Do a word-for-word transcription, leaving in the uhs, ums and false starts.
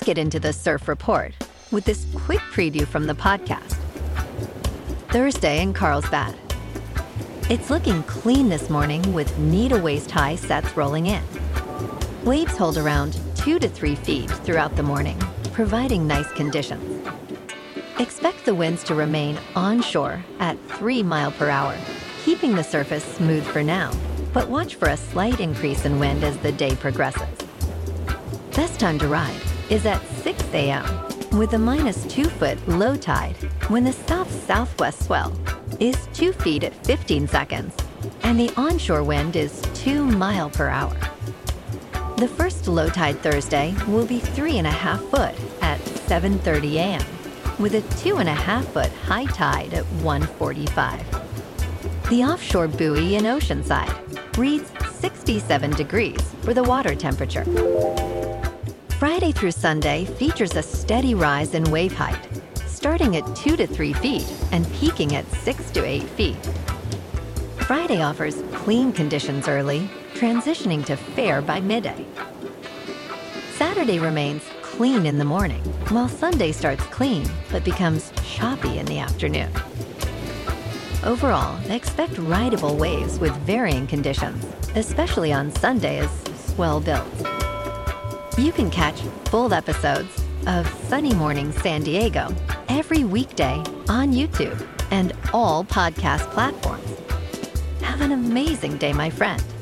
get into the surf report with this quick preview from the podcast. Thursday in Carlsbad. It's looking clean this morning with knee to waist high sets rolling in. Waves hold around two to three feet throughout the morning, providing nice conditions. Expect the winds to remain onshore at three mile per hour, keeping the surface smooth for now, but watch for a slight increase in wind as the day progresses. Best time to ride is at six a.m. with a minus two foot low tide when the south-southwest swell is two feet at fifteen seconds and the onshore wind is two mile per hour. The first low tide Thursday will be three and a half foot at seven thirty a.m. with a two and a half foot high tide at one forty-five. The offshore buoy in Oceanside reads sixty-seven degrees for the water temperature. Friday through Sunday features a steady rise in wave height, starting at two to three feet and peaking at six to eight feet. Friday offers clean conditions early, transitioning to fair by midday. Saturday remains clean in the morning, while Sunday starts clean but becomes choppy in the afternoon. Overall, expect rideable waves with varying conditions, especially on Sunday as swell builds. You can catch full episodes of Sunny Morning San Diego every weekday on YouTube and all podcast platforms. Have an amazing day, my friend.